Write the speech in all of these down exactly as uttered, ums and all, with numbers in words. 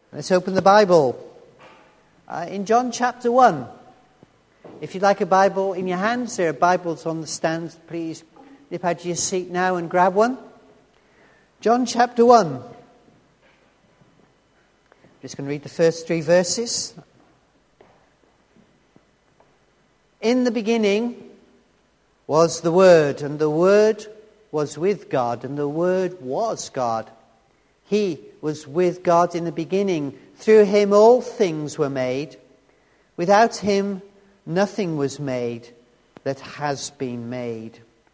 Let's open the Bible. Uh, in John chapter one. If you'd like a Bible in your hands, there are Bibles on the stands. Please nip out of your seat now and grab one. John chapter one. I'm just going to read the first three verses. In the beginning was the Word, and the Word was with God, and the Word was God. He was with God in the beginning. Through him all things were made. Without him nothing was made that has been made.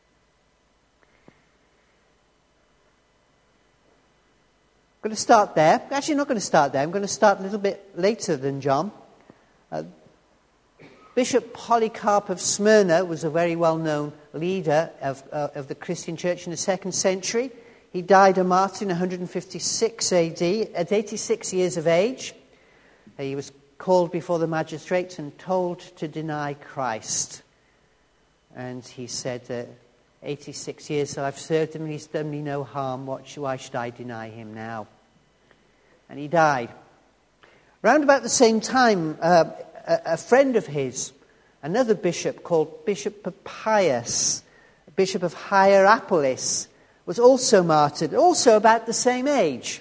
I'm going to start there. Actually, I'm not going to start there. I'm going to start a little bit later than John. Uh, Bishop Polycarp of Smyrna was a very well-known leader of, uh, of the Christian church in the second century. He died a martyr in one hundred fifty-six A D at eighty-six years of age. He was called before the magistrates and told to deny Christ. And he said, uh, eighty-six years that I've served him, he's done me no harm. What, why should I deny him now? And he died. Round about the same time, uh, a, a friend of his, another bishop called Bishop Papias, Bishop of Hierapolis, was also martyred, also about the same age.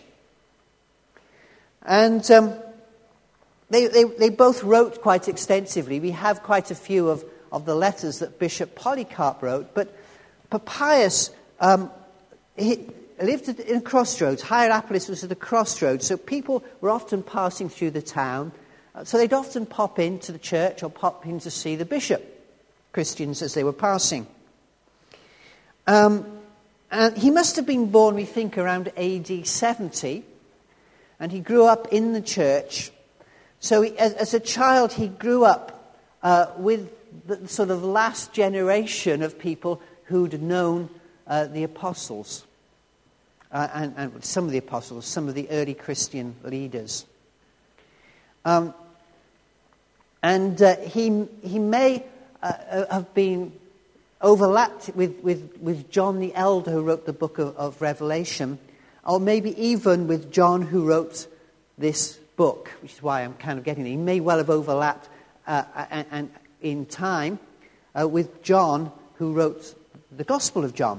And um, they, they, they both wrote quite extensively. We have quite a few of, of the letters that Bishop Polycarp wrote, but Papias um, he lived at, in a crossroads. Hierapolis was at a crossroads, so people were often passing through the town. Uh, so they'd often pop into the church or pop in to see the bishop, Christians as they were passing. Um... And he must have been born, we think, around A D seventy, and he grew up in the church. So he, as, as a child, he grew up uh, with the sort of last generation of people who'd known uh, the apostles, uh, and, and some of the apostles, some of the early Christian leaders. Um, and uh, he, he may uh, have been overlapped with, with, with John the Elder, who wrote the book of, of Revelation, or maybe even with John, who wrote this book, which is why I'm kind of getting it. He may well have overlapped uh, and, and in time uh, with John, who wrote the Gospel of John.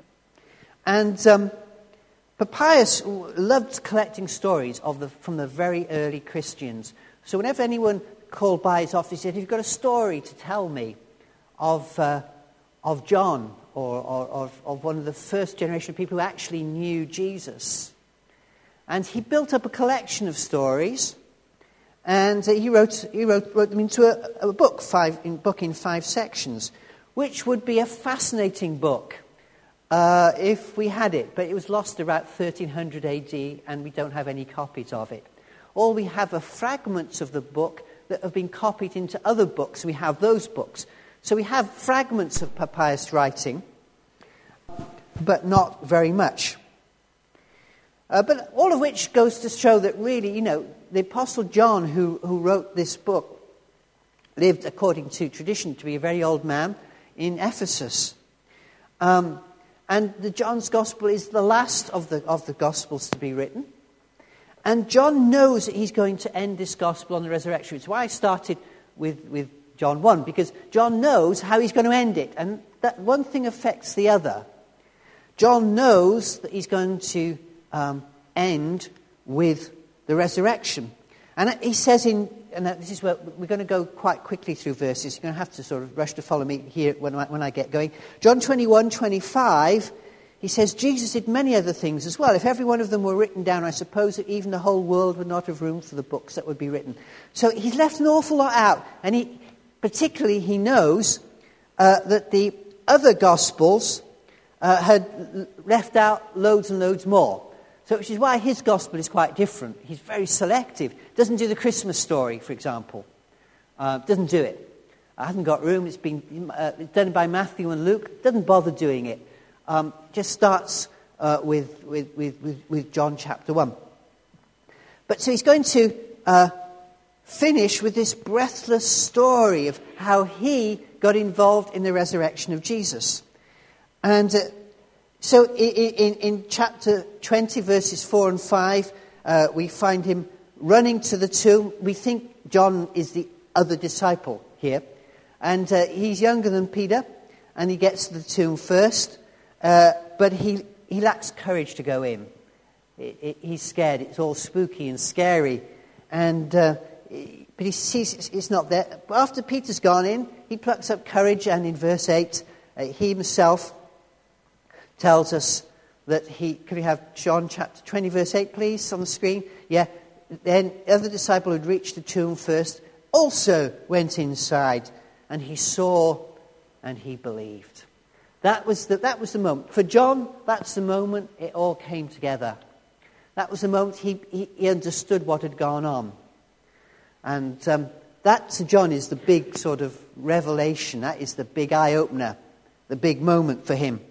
And um, Papias loved collecting stories of the, from the very early Christians. So whenever anyone called by his office, he said, "Have you got a story to tell me of Uh, of John, or, or, or of one of the first generation of people who actually knew Jesus?" And he built up a collection of stories, and he wrote he wrote, wrote them into a, a book, five in, book in five sections, which would be a fascinating book uh, if we had it. But it was lost about thirteen hundred A D, and we don't have any copies of it. All we have are fragments of the book that have been copied into other books. We have those books. So we have fragments of Papias' writing, but not very much. Uh, but all of which goes to show that really, you know, the Apostle John, who, who wrote this book, lived, according to tradition, to be a very old man in Ephesus. Um, and the John's Gospel is the last of the, of the Gospels to be written. And John knows that he's going to end this Gospel on the resurrection. It's why I started with... with John one, because John knows how he's going to end it, and that one thing affects the other. John knows that he's going to um, end with the resurrection. And he says in, and this is where we're going to go quite quickly through verses, you're going to have to sort of rush to follow me here when I, when I get going. John twenty-one twenty-five, he says, Jesus did many other things as well. If every one of them were written down, I suppose that even the whole world would not have room for the books that would be written. So he's left an awful lot out, and he... Particularly, he knows uh, that the other Gospels uh, had left out loads and loads more. So, which is why his Gospel is quite different. He's very selective. Doesn't do the Christmas story, for example. Uh, doesn't do it. I haven't got room. It's been uh, done by Matthew and Luke. Doesn't bother doing it. Um, just starts uh, with, with, with, with John chapter one. But so he's going to... Uh, finish with this breathless story of how he got involved in the resurrection of Jesus. And uh, so in, in, in chapter twenty, verses four and five, uh, we find him running to the tomb. We think John is the other disciple here. And uh, he's younger than Peter, and he gets to the tomb first. Uh, but he, he lacks courage to go in. It, it, he's scared. It's all spooky and scary. And uh, but he sees it's, it's not there. But after Peter's gone in, he plucks up courage, and in verse eight, uh, he himself tells us that he... Could we have John chapter twenty, verse eight, please, on the screen? Yeah. Then the other disciple who'd reached the tomb first also went inside, and he saw and he believed. That was the, that was the moment. For John, that's the moment it all came together. That was the moment he, he, he understood what had gone on. And um, that, to John, is the big sort of revelation. That is the big eye-opener, the big moment for him.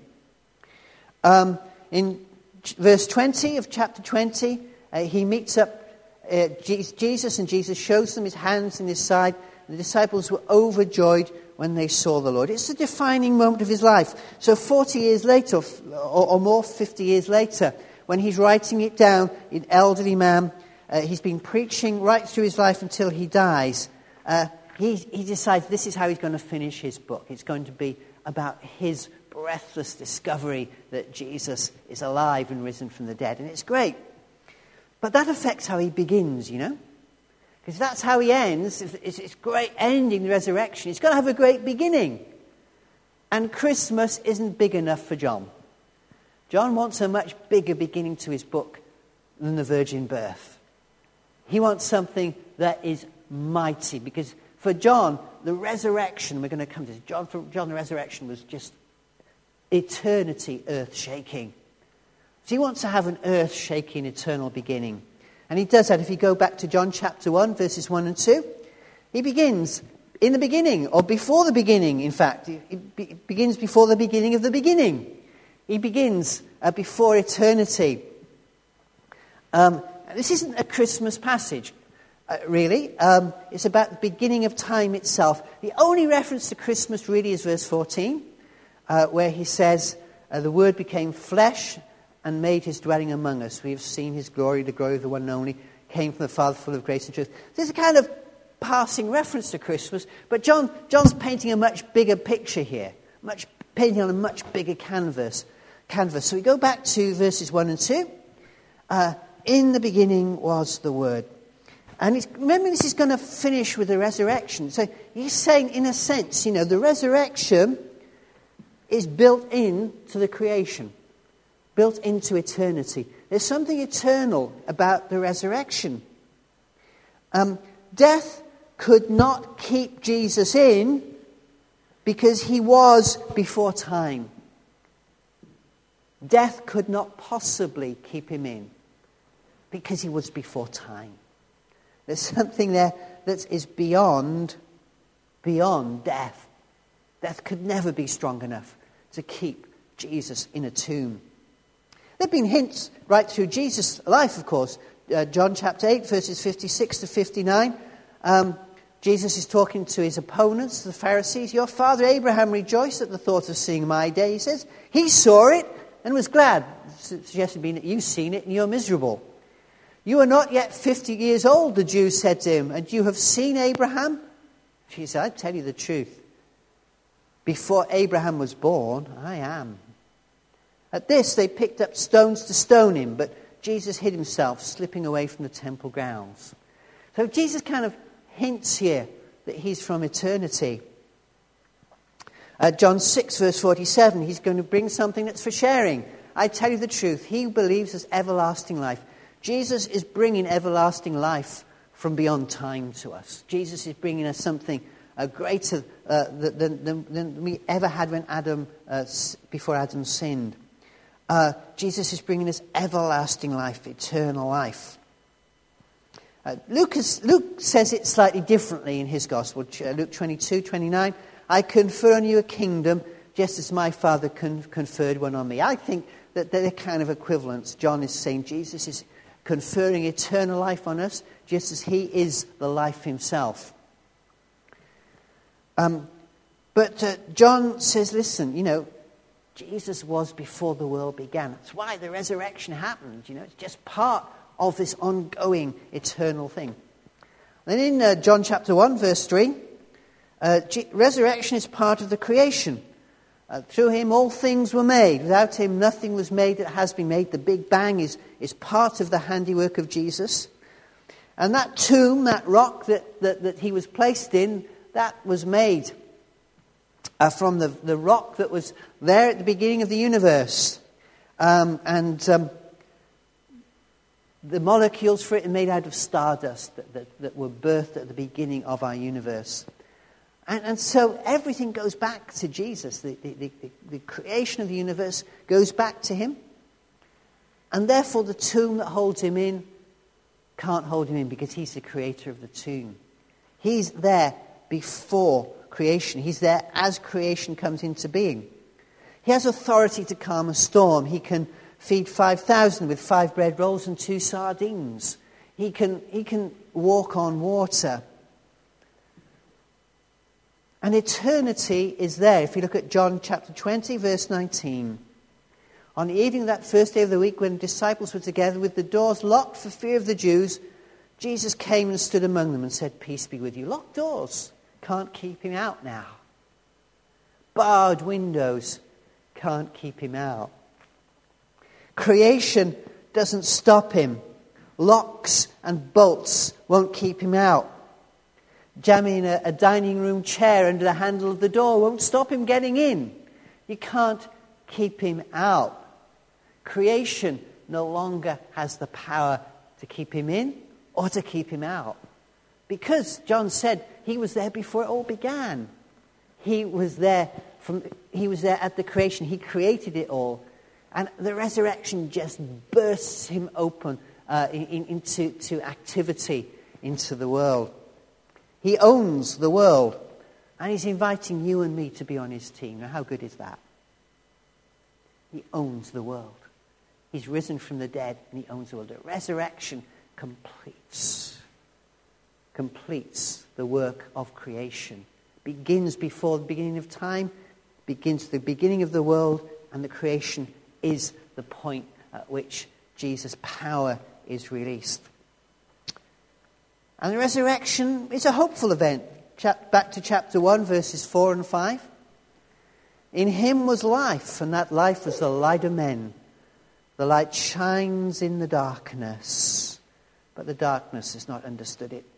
Um, in verse twenty of chapter twenty, uh, he meets up uh, Jesus, and Jesus shows them his hands and his side. The disciples were overjoyed when they saw the Lord. It's the defining moment of his life. So forty years later, or, or more, fifty years later, when he's writing it down, an elderly man, uh, he's been preaching right through his life until he dies. Uh, he, he decides this is how he's going to finish his book. It's going to be about his breathless discovery that Jesus is alive and risen from the dead. And it's great. But that affects how he begins, you know. Because that's how he ends. It's, it's great ending, the resurrection. He's got to have a great beginning. And Christmas isn't big enough for John. John wants a much bigger beginning to his book than the virgin birth. He wants something that is mighty. Because for John, the resurrection, we're going to come to this. John, for John, the resurrection was just eternity earth-shaking. So he wants to have an earth-shaking eternal beginning. And he does that if you go back to John chapter one, verses one and two. He begins in the beginning, or before the beginning, in fact. He be- begins before the beginning of the beginning. He begins uh, before eternity. Um, this isn't a Christmas passage, uh, really. Um, it's about the beginning of time itself. The only reference to Christmas really is verse fourteen, uh, where he says, uh, the Word became flesh and made his dwelling among us. We have seen his glory, the glory of the one and only, came from the Father, full of grace and truth. There's a kind of passing reference to Christmas, but John John's painting a much bigger picture here, much painting on a much bigger canvas. Canvas. So we go back to verses one and two. Uh, in the beginning was the Word. And it's, remember, this is going to finish with the resurrection. So he's saying, in a sense, you know, the resurrection is built in to the creation. Built into eternity. There's something eternal about the resurrection. Um, death could not keep Jesus in because he was before time. Death could not possibly keep him in because he was before time. There's something there that is beyond, beyond death. Death could never be strong enough to keep Jesus in a tomb. There have been hints right through Jesus' life, of course. Uh, John chapter eight, verses fifty-six to fifty-nine. Um, Jesus is talking to his opponents, the Pharisees. Your father Abraham rejoiced at the thought of seeing my day, he says. He saw it and was glad. Suggesting being that you've seen it and you're miserable. You are not yet fifty years old, the Jews said to him, and you have seen Abraham? He said, I tell you the truth. Before Abraham was born, I am. At this, they picked up stones to stone him, but Jesus hid himself, slipping away from the temple grounds. So Jesus kind of hints here that he's from eternity. Uh, John six, verse forty-seven, he's going to bring something that's for sharing. I tell you the truth, he who believes has everlasting life. Jesus is bringing everlasting life from beyond time to us. Jesus is bringing us something uh, greater uh, than, than, than we ever had when Adam, uh, before Adam sinned. Uh, Jesus is bringing us everlasting life, eternal life. Uh, Luke, is, Luke says it slightly differently in his gospel. Luke twenty-two, twenty-nine. I confer on you a kingdom, just as my Father con- conferred one on me. I think that they're kind of equivalents. John is saying Jesus is conferring eternal life on us, just as he is the life himself. Um, but uh, John says, listen, you know, Jesus was before the world began. That's why the resurrection happened. You know, it's just part of this ongoing eternal thing. Then in uh, John chapter one, verse three, uh, G- resurrection is part of the creation. Uh, through him all things were made. Without him nothing was made that has been made. The Big Bang is, is part of the handiwork of Jesus. And that tomb, that rock that, that, that he was placed in, that was made uh, from the, the rock that was there at the beginning of the universe. Um, and um, the molecules for it are made out of stardust that, that, that were birthed at the beginning of our universe. And, and so everything goes back to Jesus. The, the, the, the creation of the universe goes back to him. And therefore the tomb that holds him in can't hold him in because he's the creator of the tomb. He's there before creation. He's there as creation comes into being. He has authority to calm a storm. He can feed five thousand with five bread rolls and two sardines. He can, he can walk on water. And eternity is there. If you look at John chapter twenty, verse nineteen. On the evening of that first day of the week, when the disciples were together with the doors locked for fear of the Jews, Jesus came and stood among them and said, "Peace be with you." Locked doors. Can't keep him out now. Barred windows. Can't keep him out. Creation doesn't stop him. Locks and bolts won't keep him out. Jamming a, a dining room chair under the handle of the door won't stop him getting in. You can't keep him out. Creation no longer has the power to keep him in or to keep him out. Because John said he was there before it all began. He was there from he was there at the creation. He created it all. And the resurrection just bursts him open uh, in, in, into to activity, into the world. He owns the world. And he's inviting you and me to be on his team. Now, how good is that? He owns the world. He's risen from the dead and he owns the world. The resurrection completes, completes the work of creation. Begins before the beginning of time, begins the beginning of the world, and the creation is the point at which Jesus' power is released. And the resurrection is a hopeful event. Back to chapter one, verses four and five. In him was life, and that life was the light of men. The light shines in the darkness, but the darkness has not understood it.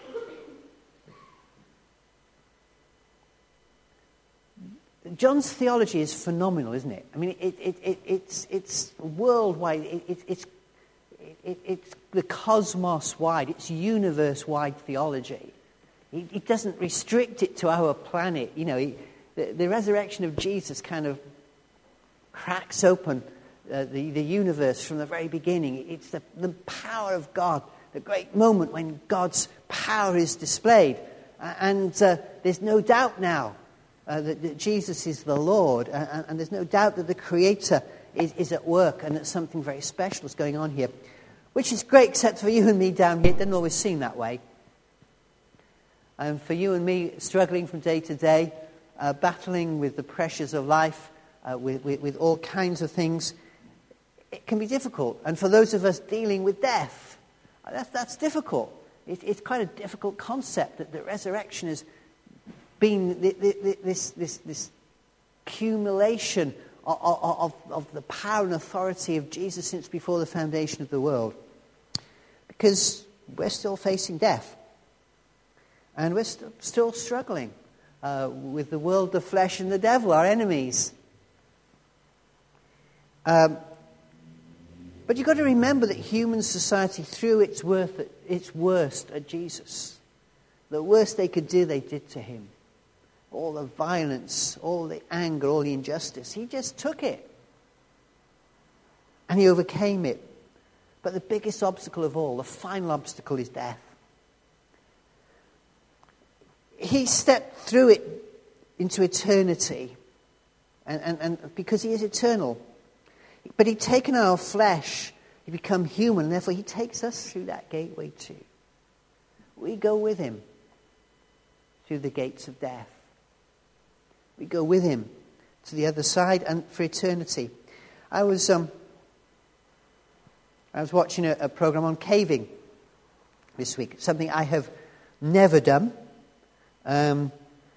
John's theology is phenomenal, isn't it? I mean, it, it, it, it's, it's worldwide. It, it, it's, it, it's the cosmos-wide. It's universe-wide theology. It, it doesn't restrict it to our planet. You know, it, the, the resurrection of Jesus kind of cracks open uh, the, the universe from the very beginning. It's the, the power of God, the great moment when God's power is displayed. Uh, and uh, there's no doubt now Uh, that, that Jesus is the Lord, and, and there's no doubt that the Creator is, is at work and that something very special is going on here. Which is great, except for you and me down here. It doesn't always seem that way. And for you and me struggling from day to day, uh, battling with the pressures of life, uh, with, with, with all kinds of things, it can be difficult. And for those of us dealing with death, that's, that's difficult. It, it's quite a difficult concept that the resurrection is been this, this, this accumulation of, of, of the power and authority of Jesus since before the foundation of the world. Because we're still facing death. And we're st- still struggling uh, with the world, the flesh, and the devil, our enemies. Um, but you've got to remember that human society threw its, worth at, its worst at Jesus. The worst they could do, they did to him. All the violence, all the anger, all the injustice. He just took it. And he overcame it. But the biggest obstacle of all, the final obstacle, is death. He stepped through it into eternity. And, and, and because he is eternal. But he'd taken our flesh. He'd become human. And therefore he takes us through that gateway too. We go with him through the gates of death. We go with him to the other side and for eternity. I was um, I was watching a, a program on caving this week, something I have never done. Um,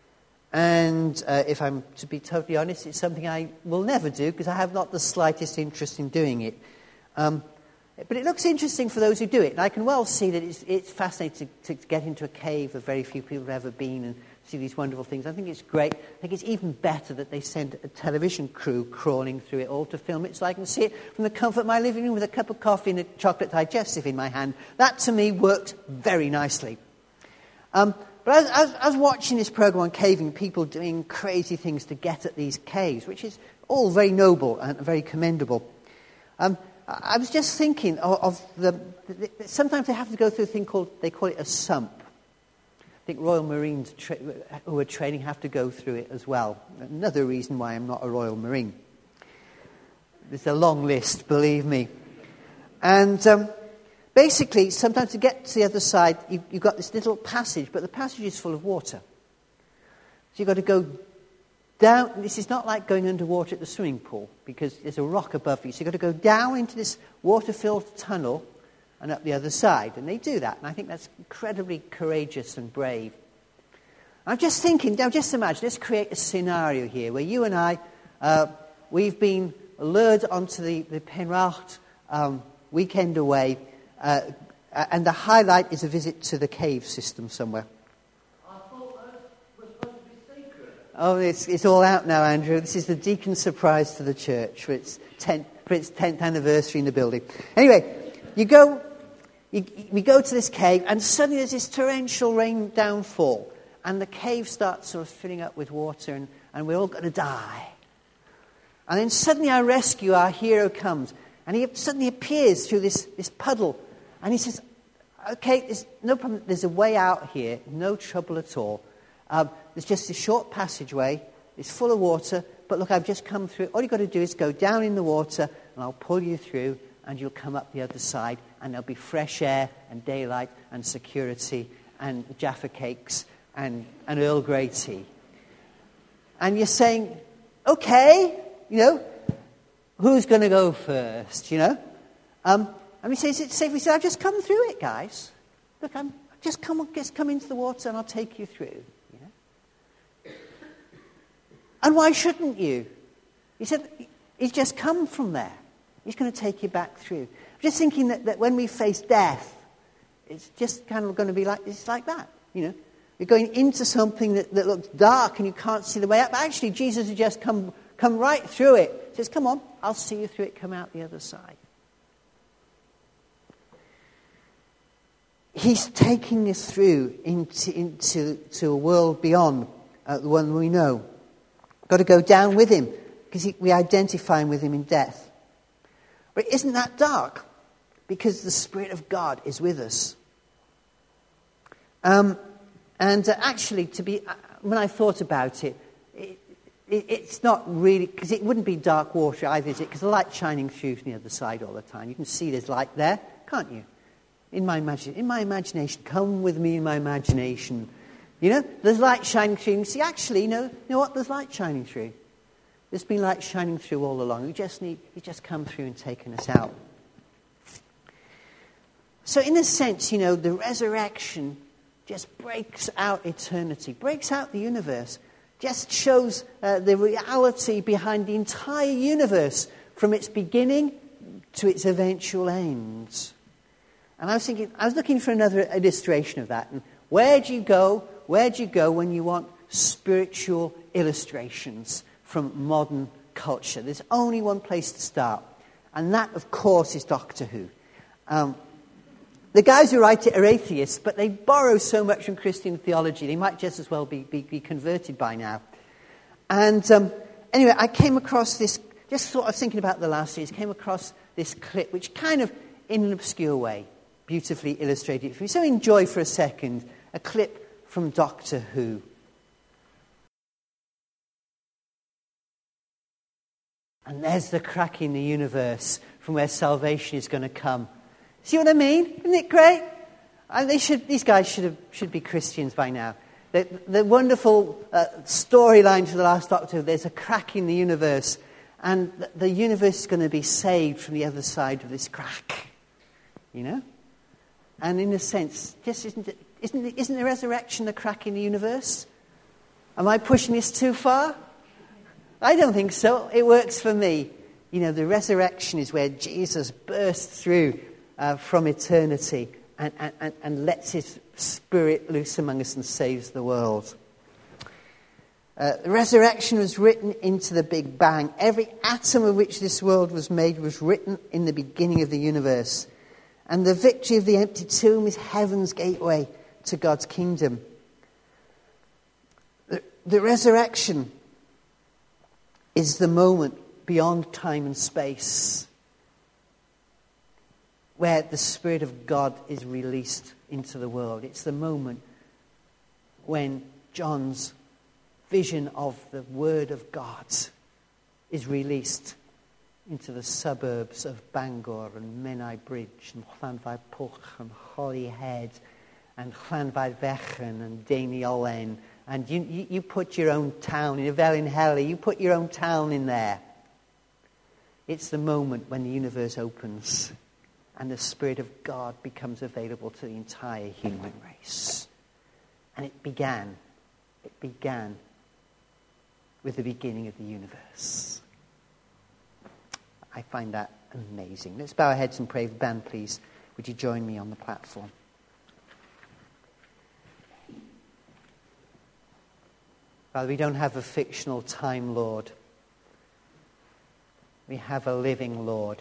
and uh, if I'm to be totally honest, it's something I will never do because I have not the slightest interest in doing it. Um, but it looks interesting for those who do it. And I can well see that it's, it's fascinating to, to get into a cave that very few people have ever been and see these wonderful things. I think it's great. I think it's even better that they send a television crew crawling through it all to film it so I can see it from the comfort of my living room with a cup of coffee and a chocolate digestive in my hand. That, to me, works very nicely. Um, but as, as, as watching this program on caving, people doing crazy things to get at these caves, which is all very noble and very commendable, um, I was just thinking of, of the, the... Sometimes they have to go through a thing called... They call it a sump. I think Royal Marines tra- who are training have to go through it as well. Another reason why I'm not a Royal Marine. There's a long list, believe me. And um, basically, sometimes to get to the other side, you, you've got this little passage, but the passage is full of water. So you've got to go down. This is not like going underwater at the swimming pool, because there's a rock above you. So you've got to go down into this water-filled tunnel and up the other side. And they do that. And I think that's incredibly courageous and brave. I'm just thinking, now just imagine, let's create a scenario here where you and I, uh, we've been lured onto the, the Penrach um, weekend away, uh, and the highlight is a visit to the cave system somewhere. I thought that was supposed to be secret. Oh, it's, it's all out now, Andrew. This is the deacon's surprise to the church for its tenth, for its tenth anniversary in the building. Anyway, you go... You, we go to this cave, and suddenly there's this torrential rain downfall, and the cave starts sort of filling up with water, and, and we're all going to die. And then suddenly our rescue, our hero, comes, and he suddenly appears through this, this puddle, and he says, okay, there's no problem, there's a way out here, no trouble at all. Um, there's just a short passageway, it's full of water, but look, I've just come through. All you've got to do is go down in the water, and I'll pull you through, and you'll come up the other side, and there'll be fresh air and daylight and security and Jaffa cakes and, and Earl Grey tea. And you're saying, okay, you know, who's going to go first, you know? Um, and we say, is it safe? We say, I've just come through it, guys. Look, I'm just come, just come into the water and I'll take you through. You know? And why shouldn't you? He said, he's just come from there. He's going to take you back through. I'm just thinking that, that when we face death, it's just kind of going to be like, it's like that, you know. You're going into something that, that looks dark and you can't see the way out. But actually, Jesus has just come, come right through it. He says, come on, I'll see you through it, come out the other side. He's taking us through into, into to a world beyond uh, the one we know. Got to go down with him because we identify him with him in death. But isn't that dark? Because the Spirit of God is with us. Um, and uh, actually, to be uh, when I thought about it, it, it it's not really, because it wouldn't be dark water either, is it? Because the light's shining through from the other side all the time. You can see there's light there, can't you? In my imagine, in my imagination, come with me in my imagination. You know, there's light shining through. You see, actually, you know, you know what? There's light shining through. There's been light shining through all along. We just need, He's just come through and taken us out. So in a sense, you know, the resurrection just breaks out eternity, breaks out the universe, just shows uh, the reality behind the entire universe from its beginning to its eventual end. And I was thinking, I was looking for another illustration of that. And where do you go, where do you go when you want spiritual illustrations from modern culture? There's only one place to start, and that, of course, is Doctor Who. Um, the guys who write it are atheists, but they borrow so much from Christian theology, they might just as well be, be, be converted by now. And um, anyway, I came across this, just sort of thinking about the last series, came across this clip, which kind of, in an obscure way, beautifully illustrated it for me. So enjoy for a second a clip from Doctor Who. And there's the crack in the universe from where salvation is going to come. See what I mean? Isn't it great? And they should, these guys should have, should be Christians by now. The, the wonderful uh, storyline for the last Doctor, there's a crack in the universe, and the, the universe is going to be saved from the other side of this crack. you know? And in a sense, just isn't it, isn't it, isn't the resurrection a crack in the universe? Am I pushing this too far? I don't think so. It works for me. You know, the resurrection is where Jesus bursts through uh, from eternity and, and, and lets his spirit loose among us and saves the world. Uh, the resurrection was written into the Big Bang. Every atom of which this world was made was written in the beginning of the universe. And the victory of the empty tomb is heaven's gateway to God's kingdom. The, the resurrection is the moment beyond time and space where the Spirit of God is released into the world. It's the moment when John's vision of the Word of God is released into the suburbs of Bangor and Menai Bridge and Llanfair Pwll and Holyhead and Llanfair Fechan and Deiney Owen. And you, you, you put your own town, in Evelyn Helly, you put your own town in there. It's the moment when the universe opens and the Spirit of God becomes available to the entire human race. And it began, it began with the beginning of the universe. I find that amazing. Let's bow our heads and pray. Band, please. Would you join me on the platform? Father, we don't have a fictional time Lord. We have a living Lord.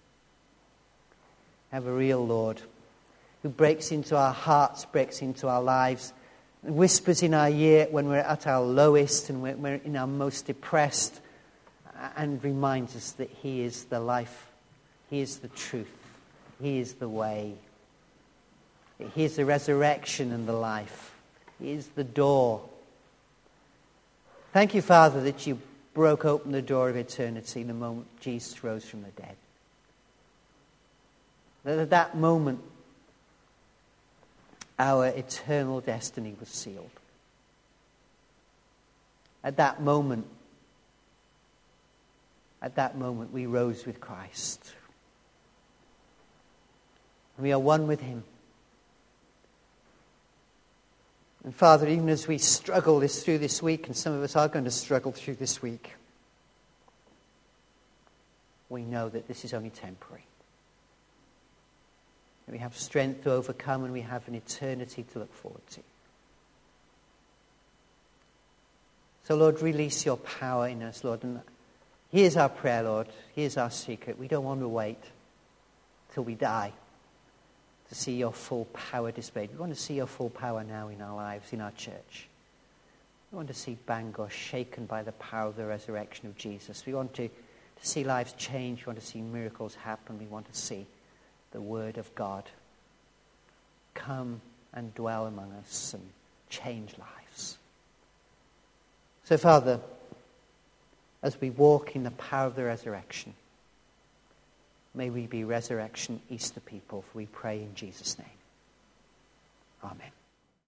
We have a real Lord who breaks into our hearts, breaks into our lives, and whispers in our ear when we're at our lowest and when we're in our most depressed, and reminds us that he is the life, he is the truth, he is the way, he is the resurrection and the life, he is the door. Thank you, Father, that you broke open the door of eternity the moment Jesus rose from the dead. That at that moment, our eternal destiny was sealed. At that moment, at that moment, we rose with Christ. We are one with him. And Father, even as we struggle this through this week, and some of us are going to struggle through this week, we know that this is only temporary. That we have strength to overcome and we have an eternity to look forward to. So, Lord, release your power in us, Lord. And here's our prayer, Lord. Here's our secret. We don't want to wait till we die to see your full power displayed. We want to see your full power now in our lives, in our church. We want to see Bangor shaken by the power of the resurrection of Jesus. We want to, to see lives change. We want to see miracles happen. We want to see the Word of God come and dwell among us and change lives. So, Father, as we walk in the power of the resurrection, may we be Resurrection Easter people, for we pray in Jesus' name. Amen.